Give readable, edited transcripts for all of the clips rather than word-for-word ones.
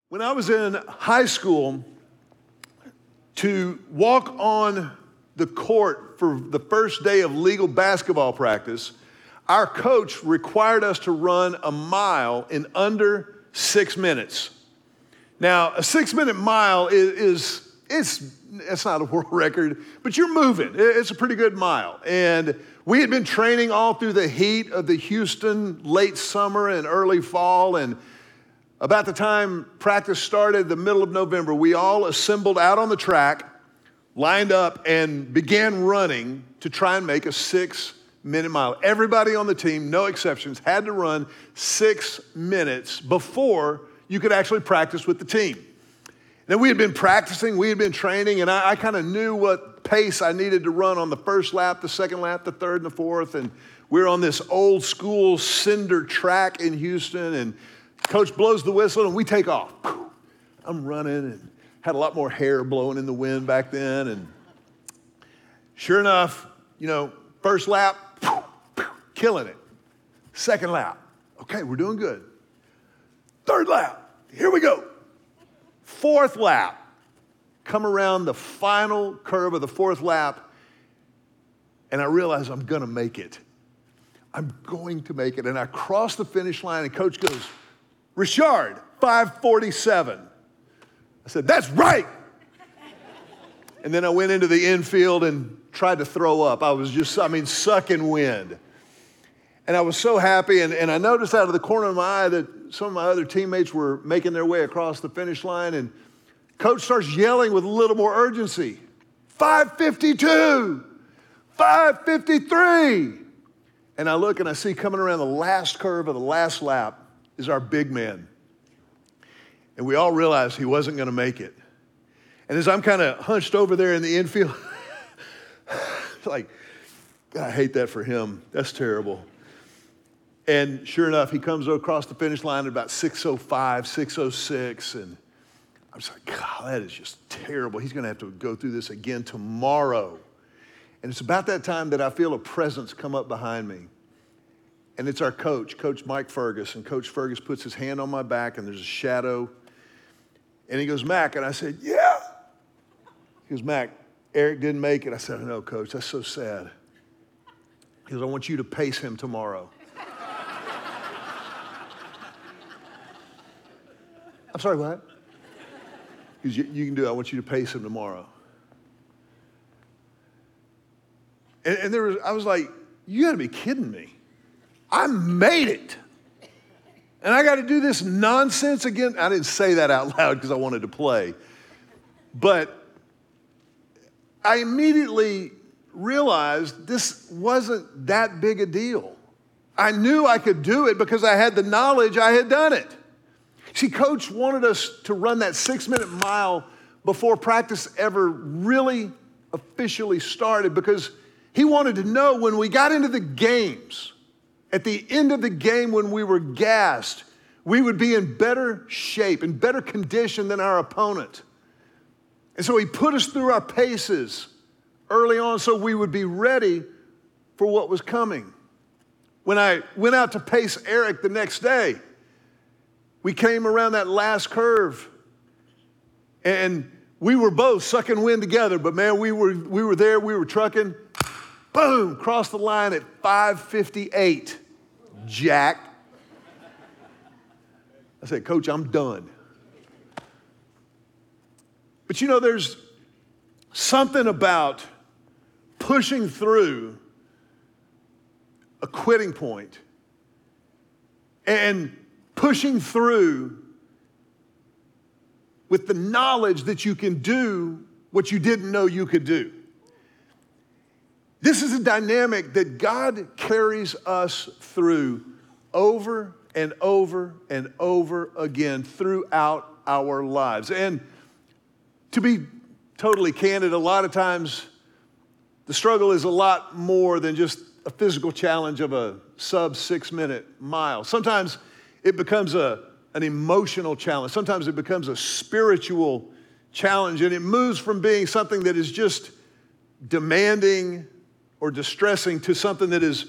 When I was in high school, to walk on the court for the first day of legal basketball practice, our coach required us to run a mile in under 6 minutes. Now, a 6-minute mile it's not a world record, but you're moving. It's a pretty good mile. And we had been training all through the heat of the Houston late summer and early fall, and about the time practice started, the middle of November, we all assembled out on the track, lined up, and began running to try and make a 6-minute mile. Everybody on the team, no exceptions, had to run 6 minutes before you could actually practice with the team. Now, we had been practicing, we had been training, and I kind of knew what pace I needed to run on the first lap, the second lap, the third, and the fourth. And we're on this old school cinder track in Houston, and Coach blows the whistle, and we take off. I'm running and had a lot more hair blowing in the wind back then. And sure enough, first lap, killing it. Second lap, okay, we're doing good. Third lap, here we go. Fourth lap, come around the final curve of the fourth lap, and I realize I'm going to make it. I'm going to make it. And I cross the finish line, and Coach goes, Richard, 5:47. I said, that's right. And then I went into the infield and tried to throw up. I was sucking wind. And I was so happy, and I noticed out of the corner of my eye that some of my other teammates were making their way across the finish line, and Coach starts yelling with a little more urgency, 5:52, 5:53. And I look and I see coming around the last curve of the last lap is our big man. And we all realized he wasn't going to make it. And as I'm kind of hunched over there in the infield, like, God, I hate that for him. That's terrible. And sure enough, he comes across the finish line at about 6:05, 6:06, and I'm just like, God, that is just terrible. He's going to have to go through this again tomorrow. And it's about that time that I feel a presence come up behind me. And it's our coach, Coach Mike Fergus. And Coach Fergus puts his hand on my back, and there's a shadow. And he goes, Mac. And I said, yeah. He goes, Mac, Eric didn't make it. I said, I know, Coach. That's so sad. He goes, I want you to pace him tomorrow. I'm sorry, what? He goes, you can do it. I want you to pace him tomorrow. And I was like, you got to be kidding me. I made it. And I got to do this nonsense again. I didn't say that out loud because I wanted to play. But I immediately realized this wasn't that big a deal. I knew I could do it because I had the knowledge I had done it. See, Coach wanted us to run that 6-minute mile before practice ever really officially started because he wanted to know when we got into the games, at the end of the game when we were gassed, we would be in better shape, in better condition than our opponent. And so he put us through our paces early on so we would be ready for what was coming. When I went out to pace Eric the next day, we came around that last curve and we were both sucking wind together, but man, we were there, we were trucking. Boom, crossed the line at 5:58. Jack. I said, Coach, I'm done. But there's something about pushing through a quitting point and pushing through with the knowledge that you can do what you didn't know you could do. This is a dynamic that God carries us through over and over and over again throughout our lives. And to be totally candid, a lot of times the struggle is a lot more than just a physical challenge of a sub 6-minute mile. Sometimes it becomes an emotional challenge. Sometimes it becomes a spiritual challenge, and it moves from being something that is just demanding or distressing to something that is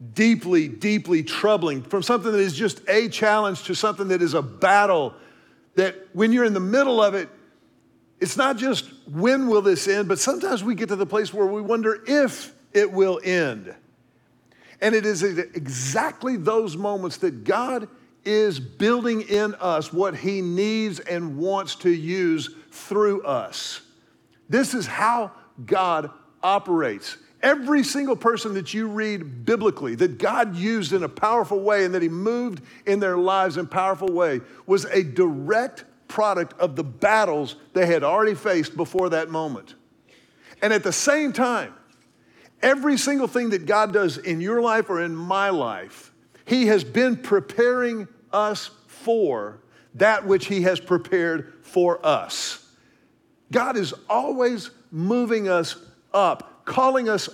deeply, deeply troubling, from something that is just a challenge to something that is a battle That when you're in the middle of it, it's not just when will this end, but sometimes we get to the place where we wonder if it will end. And it is exactly those moments that God is building in us what he needs and wants to use through us. This is how God operates. Every single person that you read biblically that God used in a powerful way and that he moved in their lives in a powerful way was a direct product of the battles they had already faced before that moment. And at the same time, every single thing that God does in your life or in my life, he has been preparing us for that which he has prepared for us. God is always moving us up, calling us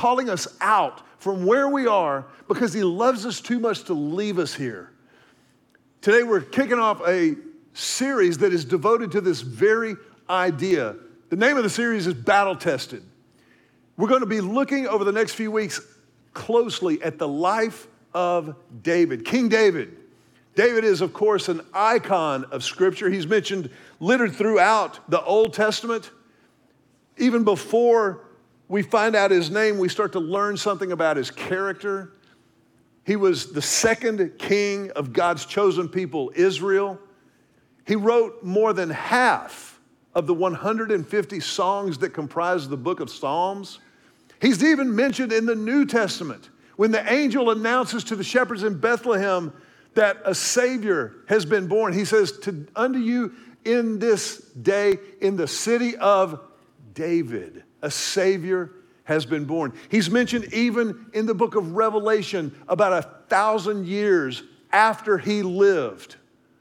out from where we are because he loves us too much to leave us here. Today we're kicking off a series that is devoted to this very idea. The name of the series is Battle Tested. We're going to be looking over the next few weeks closely at the life of David, King David. David is, of course, an icon of Scripture. He's mentioned littered throughout the Old Testament. Even before we find out his name, we start to learn something about his character. He was the second king of God's chosen people, Israel. He wrote more than half of the 150 songs that comprise the book of Psalms. He's even mentioned in the New Testament when the angel announces to the shepherds in Bethlehem that a Savior has been born. He says, unto you in this day in the city of David, a Savior has been born. He's mentioned even in the book of Revelation about 1,000 years after he lived.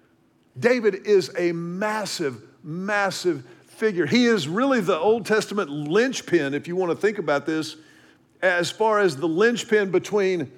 David is a massive, massive figure. He is really the Old Testament linchpin, if you want to think about this, as far as the linchpin between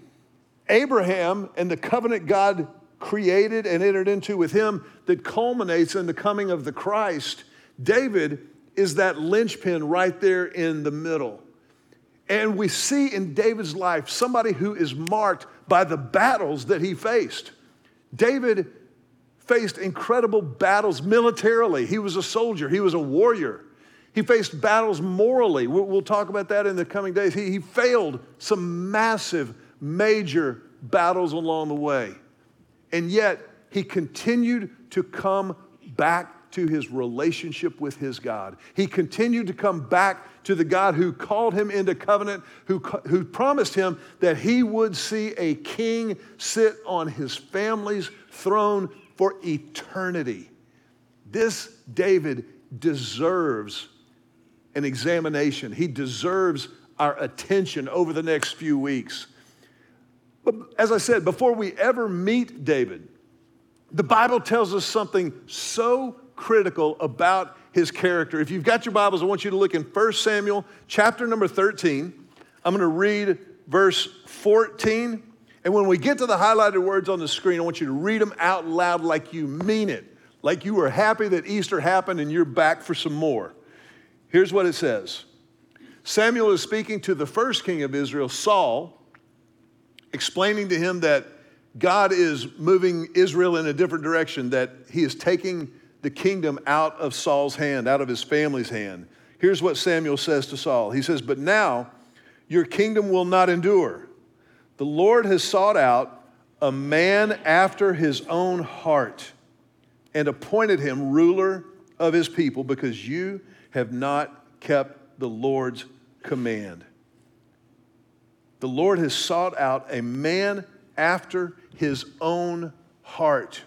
Abraham and the covenant God created and entered into with him that culminates in the coming of the Christ. David is that linchpin right there in the middle. And we see in David's life somebody who is marked by the battles that he faced. David faced incredible battles militarily. He was a soldier. He was a warrior. He faced battles morally. We'll talk about that in the coming days. He failed some massive, major battles along the way. And yet, he continued to come back to his relationship with his God. He continued to come back to the God who called him into covenant, who promised him that he would see a king sit on his family's throne for eternity. This David deserves an examination. He deserves our attention over the next few weeks. But as I said, before we ever meet David, the Bible tells us something so critical about his character. If you've got your Bibles, I want you to look in 1 Samuel chapter number 13. I'm going to read verse 14. And when we get to the highlighted words on the screen, I want you to read them out loud like you mean it, like you were happy that Easter happened and you're back for some more. Here's what it says. Samuel is speaking to the first king of Israel, Saul, explaining to him that God is moving Israel in a different direction, that he is taking the kingdom out of Saul's hand, out of his family's hand. Here's what Samuel says to Saul. He says, but now your kingdom will not endure. The Lord has sought out a man after his own heart and appointed him ruler of his people because you have not kept the Lord's command. The Lord has sought out a man after his own heart.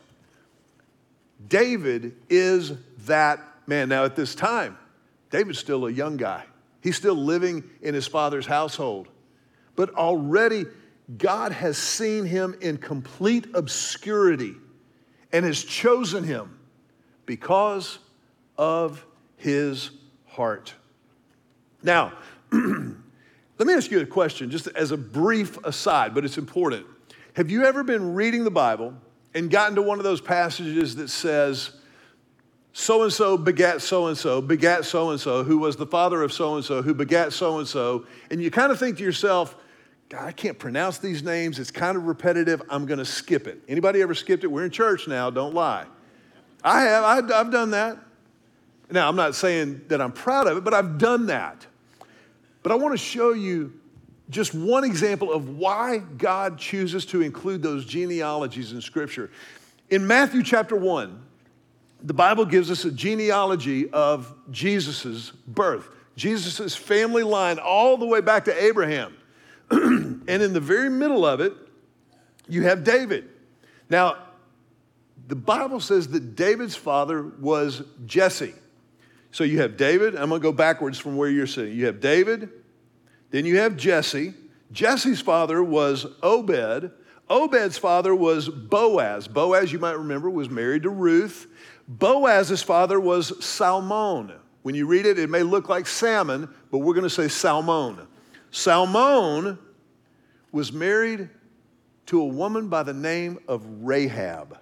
David is that man. Now, at this time, David's still a young guy. He's still living in his father's household. But already, God has seen him in complete obscurity and has chosen him because of his heart. Now, let me ask you a question, just as a brief aside, but it's important. Have you ever been reading the Bible and gotten to one of those passages that says, so-and-so begat so-and-so, who was the father of so-and-so, who begat so-and-so, and you kind of think to yourself, God, I can't pronounce these names. It's kind of repetitive. I'm going to skip it. Anybody ever skipped it? We're in church now. Don't lie. I have. I've done that. Now, I'm not saying that I'm proud of it, but I've done that. But I want to show you just one example of why God chooses to include those genealogies in Scripture. In Matthew chapter 1, the Bible gives us a genealogy of Jesus' birth, Jesus' family line all the way back to Abraham. And in the very middle of it, you have David. Now, the Bible says that David's father was Jesse. So you have David. I'm going to go backwards from where you're sitting. You have David, then you have Jesse. Jesse's father was Obed. Obed's father was Boaz. Boaz, you might remember, was married to Ruth. Boaz's father was Salmon. When you read it, it may look like salmon, but we're going to say Salmon. Salmon was married to a woman by the name of Rahab.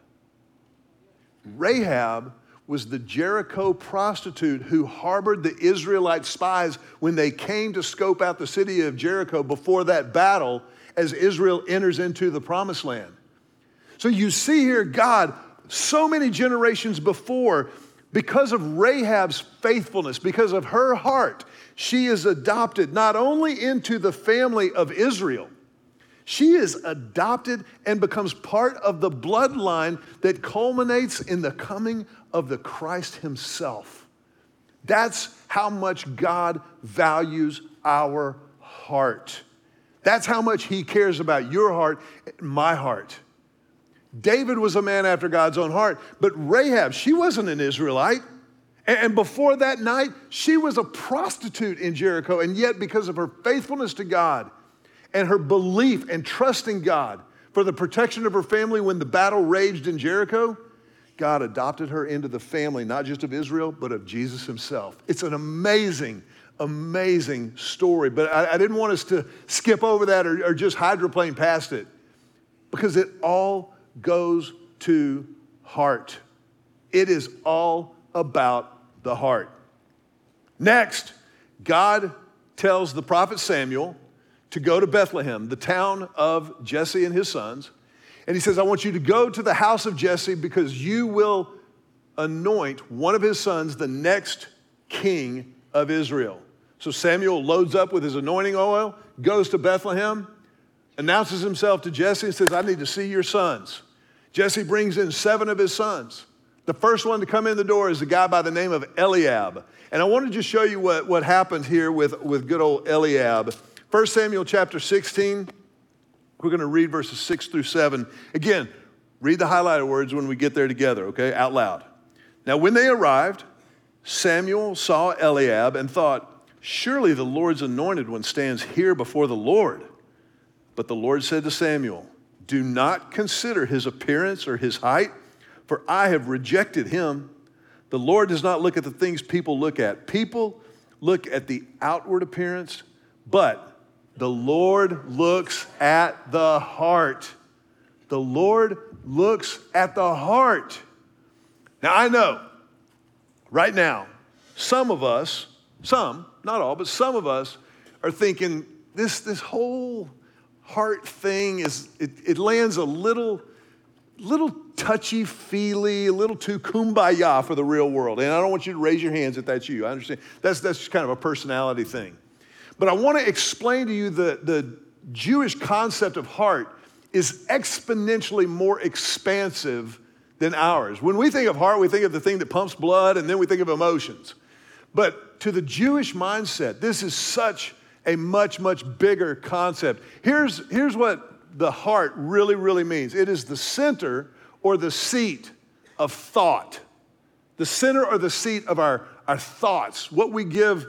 Rahab was the Jericho prostitute who harbored the Israelite spies when they came to scope out the city of Jericho before that battle as Israel enters into the promised land. So you see here God, so many generations before, because of Rahab's faithfulness, because of her heart, she is adopted not only into the family of Israel, she is adopted and becomes part of the bloodline that culminates in the coming of the Christ himself. That's how much God values our heart. That's how much he cares about your heart and my heart. David was a man after God's own heart, but Rahab, she wasn't an Israelite. And before that night, she was a prostitute in Jericho. And yet, because of her faithfulness to God and her belief and trust in God for the protection of her family when the battle raged in Jericho, God adopted her into the family, not just of Israel, but of Jesus himself. It's an amazing, amazing story. But I didn't want us to skip over that or just hydroplane past it, because it all goes to heart. It is all about the heart. Next, God tells the prophet Samuel to go to Bethlehem, the town of Jesse and his sons. And he says, I want you to go to the house of Jesse because you will anoint one of his sons the next king of Israel. So Samuel loads up with his anointing oil, goes to Bethlehem, announces himself to Jesse and says, I need to see your sons. Jesse brings in 7 of his sons. The first one to come in the door is a guy by the name of Eliab. And I want to just show you what happened here with good old Eliab. 1 Samuel chapter 16, we're going to read verses 6 through 7. Again, read the highlighted words when we get there together, okay, out loud. Now, when they arrived, Samuel saw Eliab and thought, surely the Lord's anointed one stands here before the Lord. But the Lord said to Samuel, do not consider his appearance or his height, for I have rejected him. The Lord does not look at the things people look at. People look at the outward appearance, but the Lord looks at the heart. The Lord looks at the heart. Now, I know right now, some of us, some, not all, but some of us are thinking this whole heart thing it lands a little touchy-feely, a little too kumbaya for the real world. And I don't want you to raise your hands if that's you. I understand. That's just kind of a personality thing. But I want to explain to you the Jewish concept of heart is exponentially more expansive than ours. When we think of heart, we think of the thing that pumps blood, and then we think of emotions. But to the Jewish mindset, this is such a much, much bigger concept. Here's what the heart really, really means. It is the center or the seat of thought. The center or the seat of our thoughts, what we give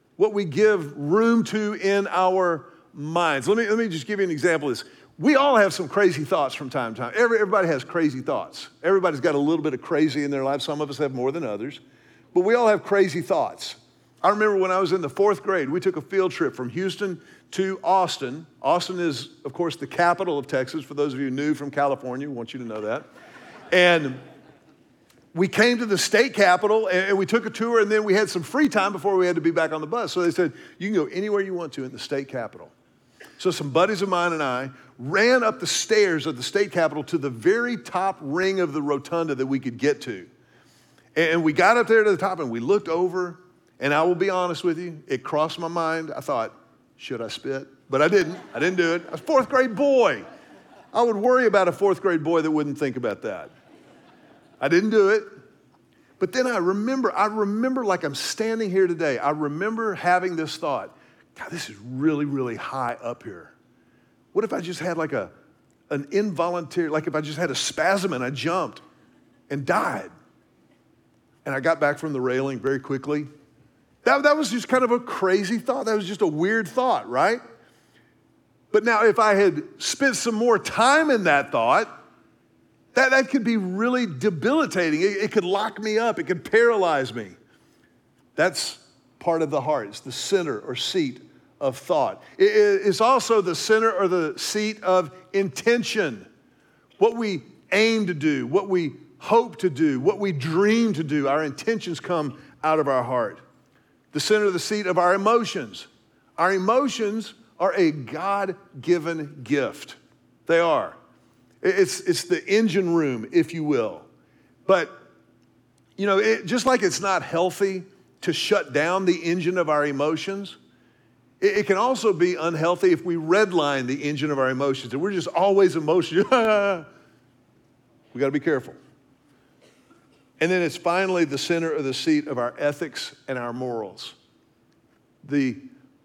room to in our minds. Let me just give you an example of this. We all have some crazy thoughts from time to time. Everybody has crazy thoughts. Everybody's got a little bit of crazy in their life. Some of us have more than others. But we all have crazy thoughts. I remember when I was in the 4th grade, we took a field trip from Houston to Austin. Austin is, of course, the capital of Texas. For those of you new from California, I want you to know that. And we came to the state capitol, and we took a tour, and then we had some free time before we had to be back on the bus. So they said, you can go anywhere you want to in the state capitol. So some buddies of mine and I ran up the stairs of the state capitol to the very top ring of the rotunda that we could get to. And we got up there to the top and we looked over, and I will be honest with you, it crossed my mind. I thought, should I spit? But I didn't. I didn't do it. I was a fourth grade boy. I would worry about a fourth grade boy that wouldn't think about that. I didn't do it. But then I remember like I'm standing here today, I remember having this thought, God, this is really, really high up here. What if I just had like an involuntary, like if I just had a spasm and I jumped and died? And I got back from the railing very quickly. That was just kind of a crazy thought. That was just a weird thought, right? But now if I had spent some more time in that thought, that could be really debilitating. It could lock me up. It could paralyze me. That's part of the heart. It's the center or seat of thought. It's also the center or the seat of intention. What we aim to do, what we hope to do, what we dream to do, our intentions come out of our heart. The center of the seat of our emotions. Our emotions are a God-given gift. They are. It's the engine room, if you will. But, you know, just like it's not healthy to shut down the engine of our emotions, it can also be unhealthy if we redline the engine of our emotions and we're just always emotional. We got to be careful. And then it's finally the center or the seat of our ethics and our morals. The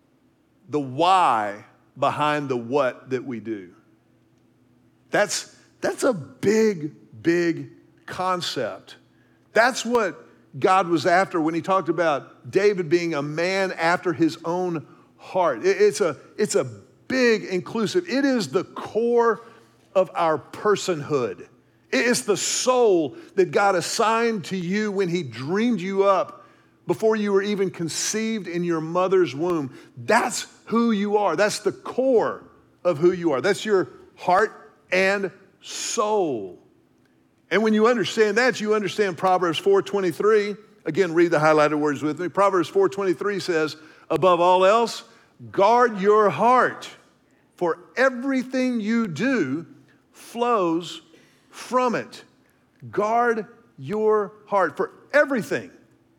why behind the what that we do. That's a big, big concept. That's what God was after when he talked about David being a man after his own heart. It's a big inclusive. It is the core of our personhood. It's the soul that God assigned to you when he dreamed you up before you were even conceived in your mother's womb. That's who you are. That's the core of who you are. That's your heart and soul. And when you understand that, you understand Proverbs 4:23. Again, read the highlighted words with me. Proverbs 4:23 says, above all else, guard your heart, for everything you do flows from it. Guard your heart, for everything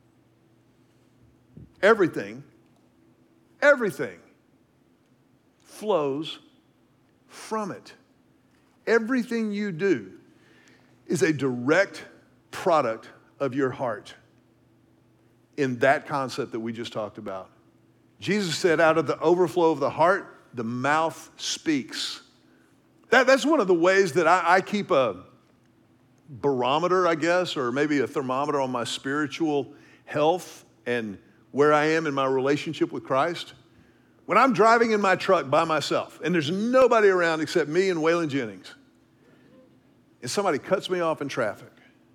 flows from it. Everything you do is a direct product of your heart in that concept that we just talked about. Jesus said, out of the overflow of the heart, the mouth speaks. That's one of the ways that I keep a barometer, I guess, or maybe a thermometer on my spiritual health and where I am in my relationship with Christ. When I'm driving in my truck by myself and there's nobody around except me and Waylon Jennings, and somebody cuts me off in traffic,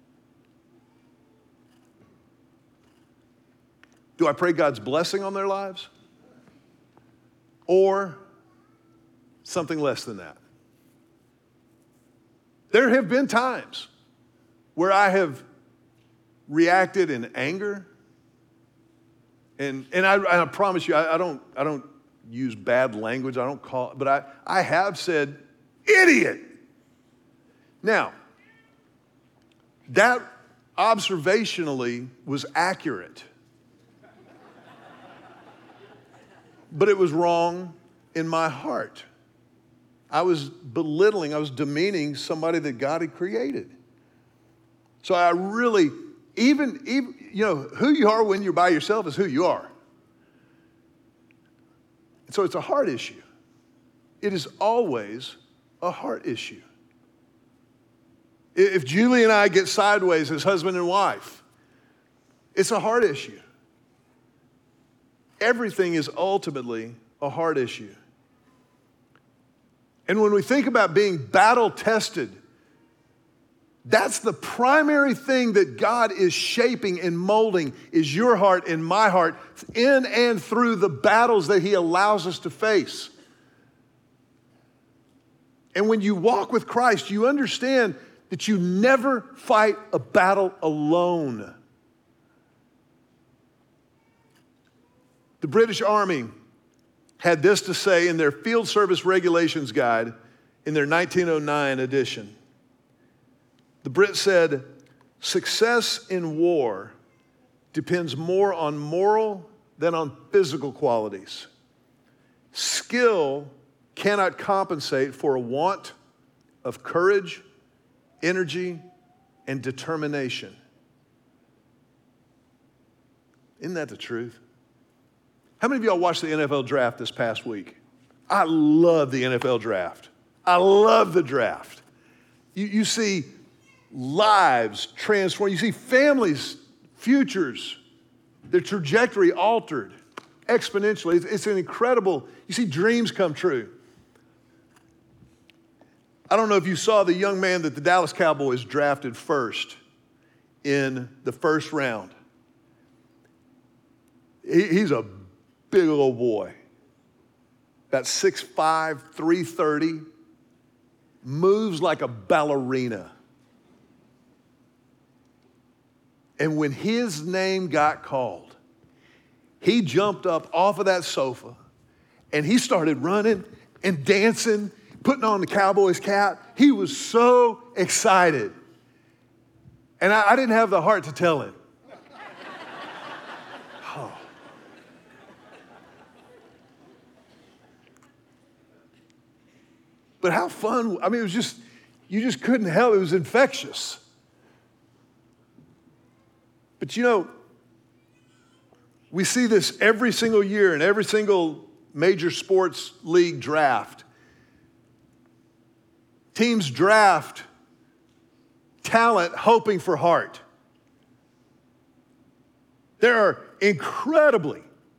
do I pray God's blessing on their lives? Or something less than that? There have been times where I have reacted in anger, and I promise you, I don't use bad language. I don't call it, but I have said, idiot. Now, that observationally was accurate, but it was wrong in my heart. I was belittling, I was demeaning somebody that God had created. So I really, even you know, who you are when you're by yourself is who you are. So it's a heart issue. It is always a heart issue. If Julie and I get sideways as husband and wife, it's a heart issue. Everything is ultimately a heart issue. And when we think about being battle tested, that's the primary thing that God is shaping and molding is your heart and my heart in and through the battles that he allows us to face. And when you walk with Christ, you understand that you never fight a battle alone. The British Army had this to say in their Field Service Regulations Guide in their 1909 edition. The Brits said, Success in war depends more on moral than on physical qualities. Skill cannot compensate for a want of courage, energy, and determination. Isn't that the truth? How many of y'all watched the NFL draft this past week? I love the NFL draft. I love the draft. You see lives transformed. You see families, futures, their trajectory altered exponentially. It's an incredible, you see dreams come true. I don't know if you saw the young man that the Dallas Cowboys drafted first in the first round. He's a big old boy, about 6'5", 330, moves like a ballerina. And when his name got called, he jumped up off of that sofa and he started running and dancing, putting on the Cowboys cap. He was so excited. And I didn't have the heart to tell him. Oh. But how fun, I mean, it was just, you just couldn't help it. It was infectious. But you know, we see this every single year in every single major sports league draft. Teams draft talent hoping for heart. There are incredibly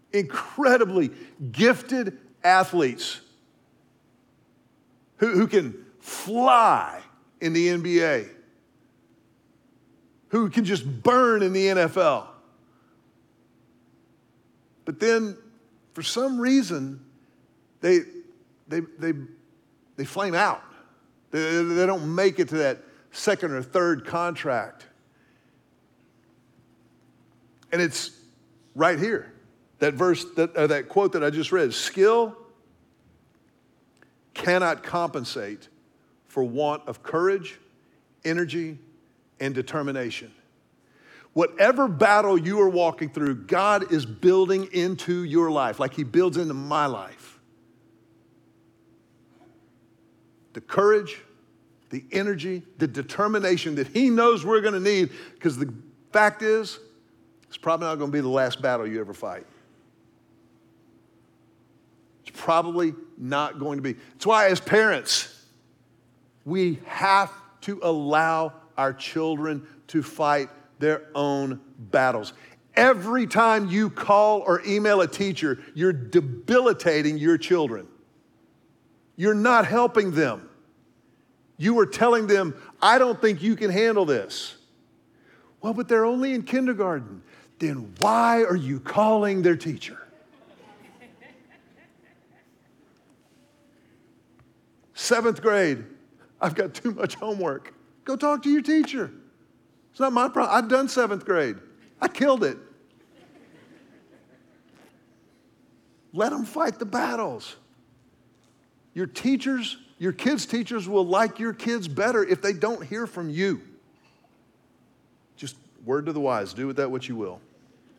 gifted athletes who can fly in the NBA, who can just burn in the NFL. But then, for some reason, they flame out. They don't make it to that second or third contract. And it's right here, that verse, that quote that I just read. Skill cannot compensate for want of courage, energy, and determination. Whatever battle you are walking through, God is building into your life, like He builds into my life. The courage, the energy, the determination that He knows we're going to need, because the fact is, it's probably not going to be the last battle you ever fight. It's probably not going to be. That's why, as parents, we have to allow our children to fight their own battles. Every time you call or email a teacher, you're debilitating your children. You're not helping them. You are telling them, I don't think you can handle this. Well, but they're only in kindergarten. Then why are you calling their teacher? Seventh grade, I've got too much homework. Go talk to your teacher. It's not my problem. I've done seventh grade. I killed it. Let them fight the battles. Your teachers, your kids' teachers will like your kids better if they don't hear from you. Just word to the wise. Do with that what you will.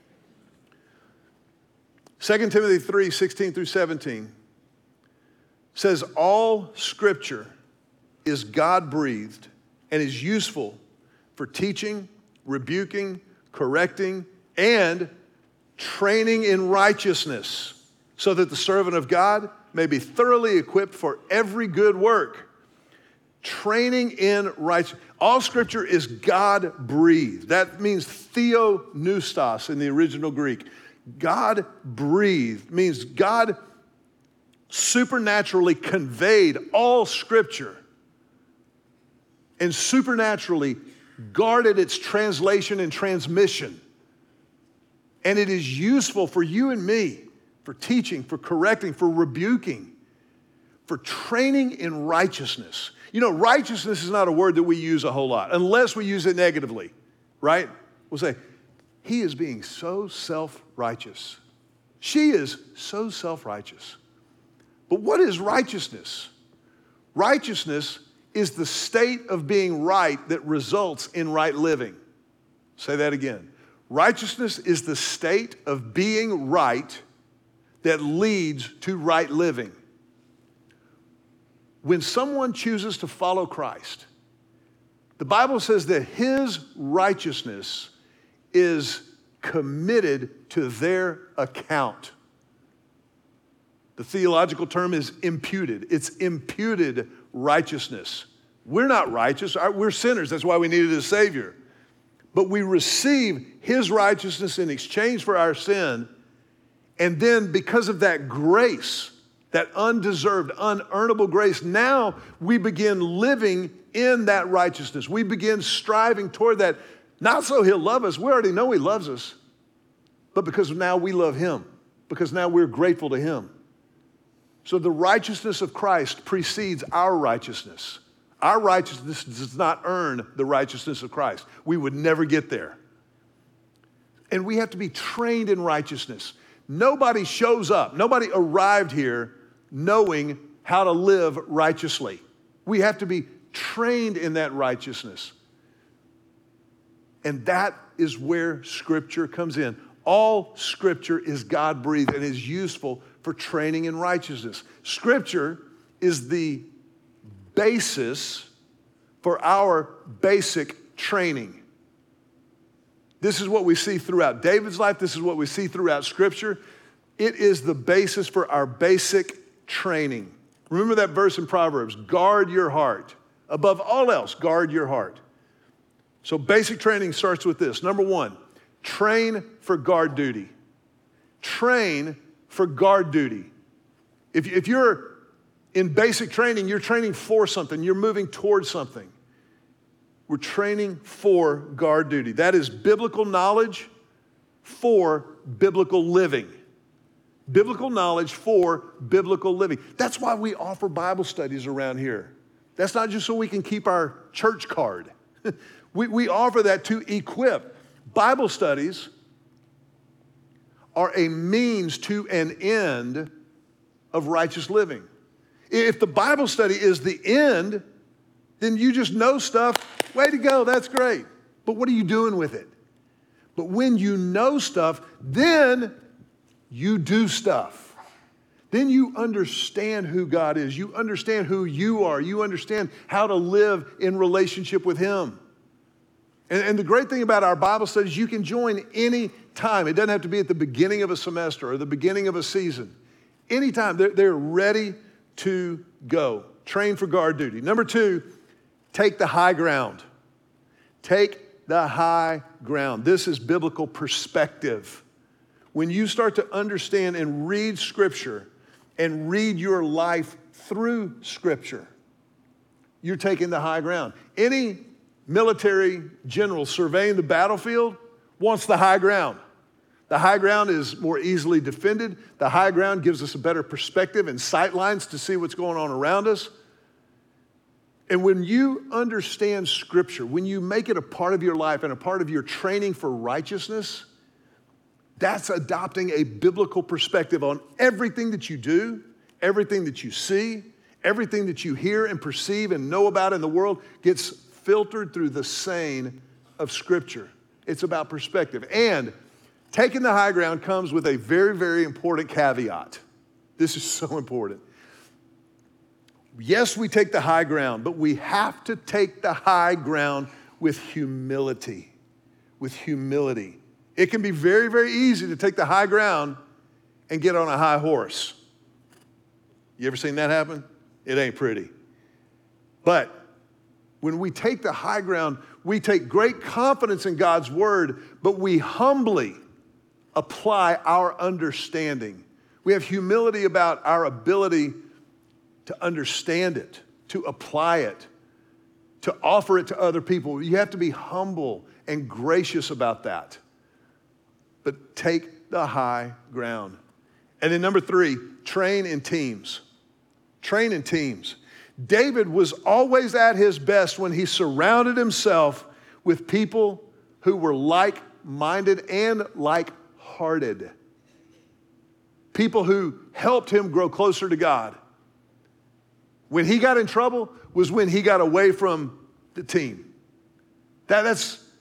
2 Timothy 3, 16 through 17 says, all Scripture is God-breathed and is useful for teaching, rebuking, correcting, and training in righteousness, so that the servant of God may be thoroughly equipped for every good work. Training in righteousness. All Scripture is God-breathed. That means theopneustos in the original Greek. God-breathed means God supernaturally conveyed all Scripture and supernaturally guarded its translation and transmission. And it is useful for you and me, for teaching, for correcting, for rebuking, for training in righteousness. You know, righteousness is not a word that we use a whole lot, unless we use it negatively, right? We'll say, he is being so self-righteous. She is so self-righteous. But what is righteousness? Righteousness is the state of being right that results in right living. Say that again. Righteousness is the state of being right that leads to right living. When someone chooses to follow Christ, the Bible says that his righteousness is committed to their account. The theological term is imputed. It's imputed righteousness. We're not righteous. We're sinners. That's why we needed a Savior. But we receive his righteousness in exchange for our sin. And then because of that grace, that undeserved, unearnable grace, now we begin living in that righteousness. We begin striving toward that. Not so he'll love us. We already know he loves us. But because now we love him. Because now we're grateful to him. So the righteousness of Christ precedes our righteousness. Our righteousness does not earn the righteousness of Christ. We would never get there. And we have to be trained in righteousness. Nobody shows up. Nobody arrived here knowing how to live righteously. We have to be trained in that righteousness. And that is where Scripture comes in. All Scripture is God-breathed and is useful for training in righteousness. Scripture is the basis for our basic training. This is what we see throughout David's life. This is what we see throughout Scripture. It is the basis for our basic training. Remember that verse in Proverbs, guard your heart. Above all else, guard your heart. So basic training starts with this. Number one, train for guard duty. Train for guard duty. If you're in basic training, you're training for something. You're moving towards something. We're training for guard duty. That is biblical knowledge for biblical living. Biblical knowledge for biblical living. That's why we offer Bible studies around here. That's not just so we can keep our church card. We offer that to equip. Bible studies are a means to an end of righteous living. If the Bible study is the end, then you just know stuff. Way to go, that's great. But what are you doing with it? But when you know stuff, then you do stuff. Then you understand who God is. You understand who you are. You understand how to live in relationship with him. And the great thing about our Bible studies, you can join any time. It doesn't have to be at the beginning of a semester or the beginning of a season. Anytime, they're ready to go. Train for guard duty. Number two, take the high ground. Take the high ground. This is biblical perspective. When you start to understand and read Scripture and read your life through Scripture, you're taking the high ground. Any military general surveying the battlefield wants the high ground. The high ground is more easily defended. The high ground gives us a better perspective and sight lines to see what's going on around us. And when you understand Scripture, when you make it a part of your life and a part of your training for righteousness, that's adopting a biblical perspective on everything that you do, everything that you see, everything that you hear and perceive and know about in the world gets filtered through the seine of Scripture. It's about perspective. And taking the high ground comes with a very, very important caveat. This is so important. Yes, we take the high ground, but we have to take the high ground with humility. With humility. It can be very, very easy to take the high ground and get on a high horse. You ever seen that happen? It ain't pretty. But when we take the high ground, we take great confidence in God's word, but we humbly apply our understanding. We have humility about our ability to understand it, to apply it, to offer it to other people. You have to be humble and gracious about that. But take the high ground. And then number three, train in teams. Train in teams. David was always at his best when he surrounded himself with people who were like-minded and like-hearted. People who helped him grow closer to God. When he got in trouble was when he got away from the team. That's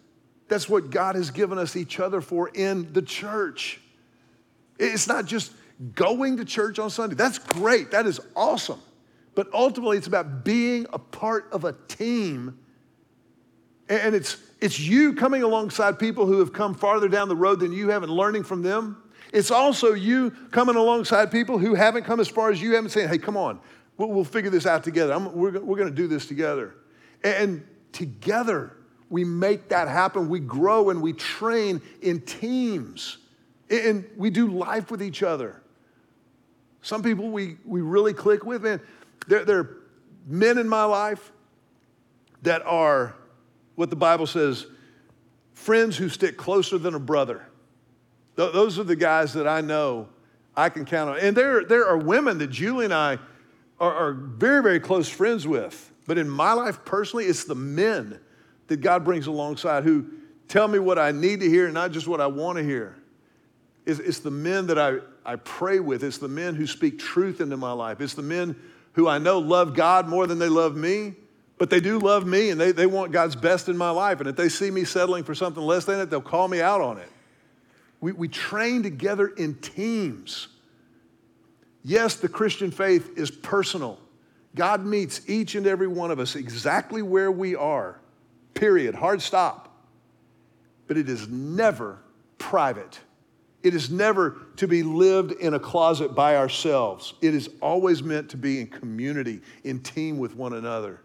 That's what God has given us each other for in the church. It's not just going to church on Sunday. That's great. That is awesome. But ultimately, it's about being a part of a team. And it's you coming alongside people who have come farther down the road than you have and learning from them. It's also you coming alongside people who haven't come as far as you have and saying, hey, come on, we'll figure this out together. We're going to do this together. And together, we make that happen. We grow and we train in teams. And we do life with each other. Some people we really click with, man. There are men in my life that are what the Bible says, friends who stick closer than a brother. Those are the guys that I know I can count on. And there are women that Julie and I are very, very close friends with. But in my life personally, it's the men that God brings alongside who tell me what I need to hear and not just what I want to hear. It's the men that I pray with. It's the men who speak truth into my life. It's the men who I know love God more than they love me, but they do love me and they want God's best in my life. And if they see me settling for something less than it, they'll call me out on it. We train together in teams. Yes, the Christian faith is personal. God meets each and every one of us exactly where we are, period, hard stop. But it is never private. It is never to be lived in a closet by ourselves. It is always meant to be in community, in team with one another.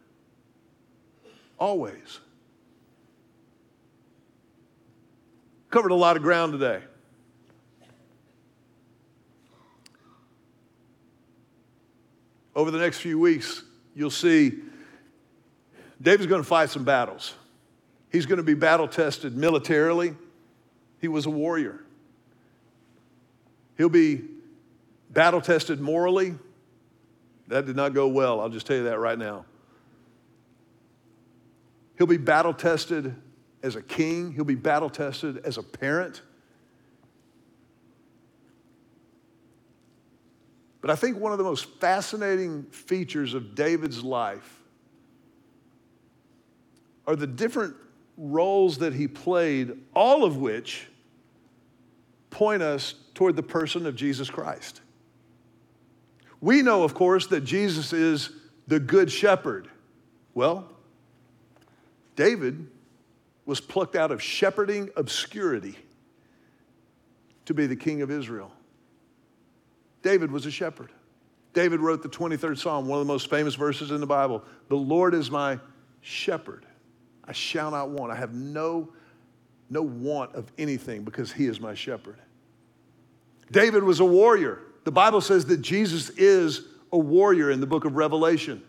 Always. Covered a lot of ground today. Over the next few weeks, you'll see David's going to fight some battles. He's going to be battle tested militarily. He was a warrior. He'll be battle tested morally. That did not go well. I'll just tell you that right now. He'll be battle tested as a king. He'll be battle tested as a parent. But I think one of the most fascinating features of David's life are the different roles that he played, all of which point us toward the person of Jesus Christ. We know, of course, that Jesus is the good shepherd. Well, David was plucked out of shepherding obscurity to be the king of Israel. David was a shepherd. David wrote the 23rd Psalm, one of the most famous verses in the Bible. The Lord is my shepherd. I shall not want. I have no want of anything because he is my shepherd. David was a warrior. The Bible says that Jesus is a warrior in the book of Revelation.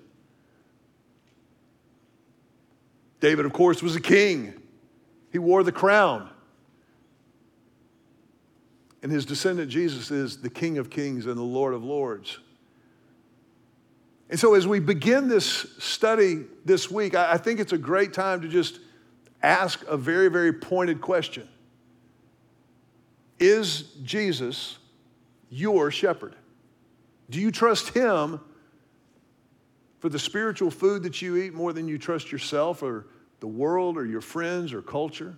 David, of course, was a king. He wore the crown. And his descendant Jesus is the King of Kings and the Lord of Lords. And so as we begin this study this week, I think it's a great time to just ask a very, very pointed question. Is Jesus your shepherd? Do you trust him for the spiritual food that you eat more than you trust yourself or the world or your friends or culture?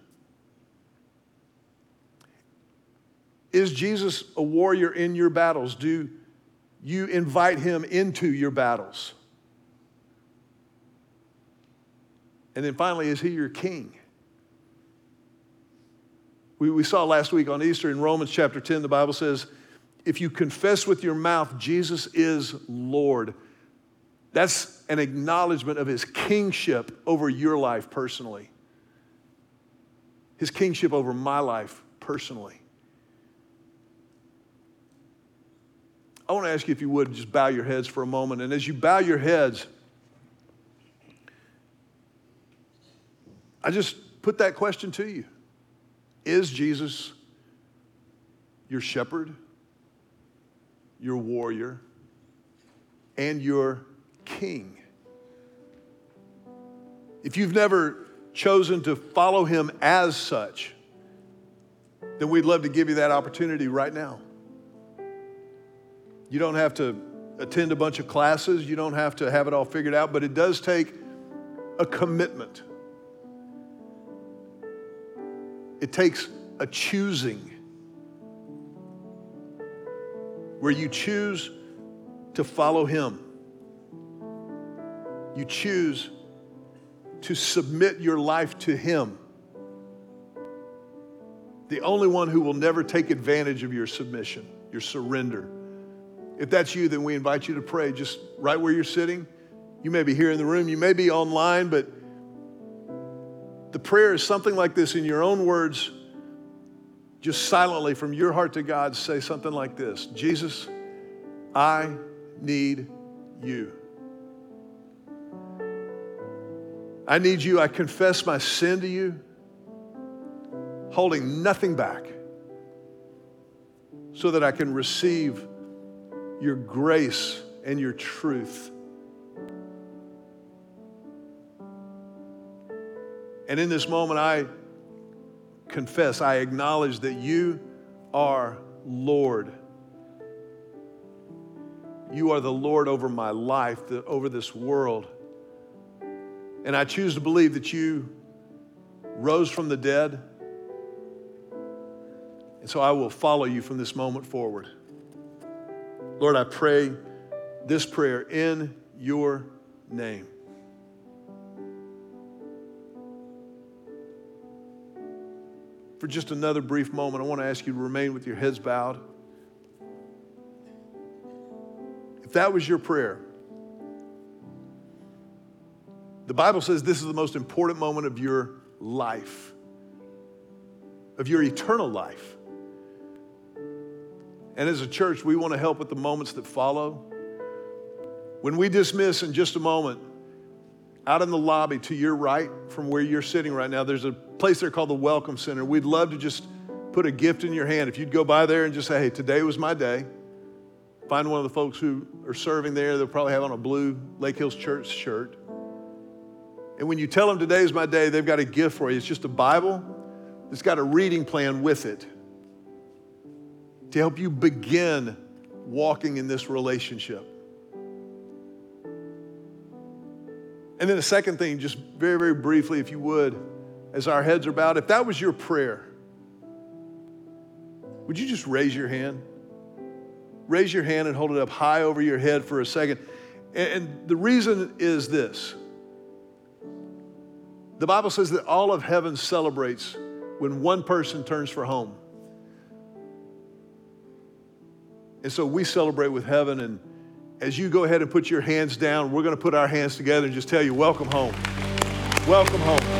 Is Jesus a warrior in your battles? Do you invite him into your battles? And then finally, is he your king? We saw last week on Easter in Romans chapter 10, the Bible says, if you confess with your mouth Jesus is Lord, that's an acknowledgement of his kingship over your life personally. His kingship over my life personally. I want to ask you if you would just bow your heads for a moment. And as you bow your heads, I just put that question to you. Is Jesus your shepherd, your warrior, and your king? If you've never chosen to follow him as such, then we'd love to give you that opportunity right now. You don't have to attend a bunch of classes. You don't have to have it all figured out, but it does take a commitment. It takes a choosing where you choose to follow him. You choose to submit your life to him. The only one who will never take advantage of your submission, your surrender. If that's you, then we invite you to pray just right where you're sitting. You may be here in the room, you may be online, but the prayer is something like this in your own words. Just silently from your heart to God, say something like this: Jesus, I need you. I need you. I confess my sin to you, holding nothing back, so that I can receive your grace and your truth. And in this moment, I confess, I acknowledge that you are Lord. You are the Lord over my life, over this world. And I choose to believe that you rose from the dead. And so I will follow you from this moment forward. Lord, I pray this prayer in your name. For just another brief moment, I want to ask you to remain with your heads bowed. If that was your prayer, the Bible says this is the most important moment of your life, of your eternal life. And as a church, we want to help with the moments that follow. When we dismiss in just a moment, out in the lobby to your right from where you're sitting right now, there's a place there called the Welcome Center. We'd love to just put a gift in your hand. If you'd go by there and just say, hey, today was my day. Find one of the folks who are serving there. They'll probably have on a blue Lake Hills Church shirt. And when you tell them today is my day, they've got a gift for you. It's just a Bible. It's got a reading plan with it to help you begin walking in this relationship. And then the second thing, just very, very briefly, if you would, as our heads are bowed, if that was your prayer, would you just raise your hand? Raise your hand and hold it up high over your head for a second. And the reason is this. The Bible says that all of heaven celebrates when one person turns for home. And so we celebrate with heaven, and as you go ahead and put your hands down, we're going to put our hands together and just tell you, welcome home. Welcome home.